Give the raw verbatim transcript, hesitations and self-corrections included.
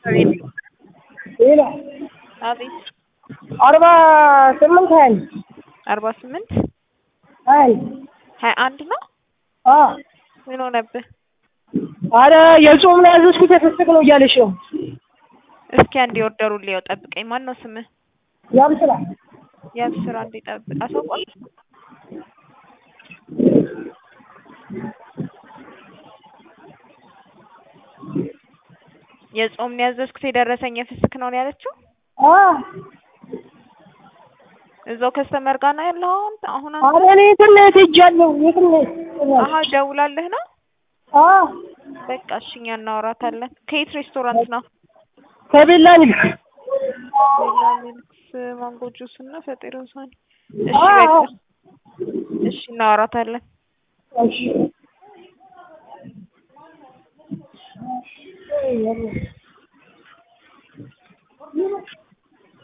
አቤት ሌላ አቤት አርባ ስምንት ሀያ አንድ አርባ ስምንት ሀያ አንድ ሀያ አንድ ነው። አዎ ምን ሆነብህ? አረ የጾም ነው ያዘዝኩት የፍስክ ነው እያለሽ ነው። እስኪ አንዴ ኦርደሩን ሊያው ጠብቀኝ። ማን ነው ስምህ? ያብስራ ያብስራ አንዴ ጠብቅ። አሳውቋል። የጾም ነው ያዘዝኩት የደረሰኝ የፍስክ ነው ያለችው። አዎ እዛው ከስተመር ጋር ነው ያለው አሁን አንተ? አረ እኔ ትንሽ ሄጃለሁ። የትንሽ አሃ ደውላለህ ነው? አዎ በቃ እሺ እኛ እናወራታለን። ከየት ሬስቶራንት ነው? ከቤላ ሚልክ ቤላ ሚልክስ ማንጎ ጁስ እና ፈጢሮ ሳኒ። እሺ በቃ እሺ እናወራታለን። እሺ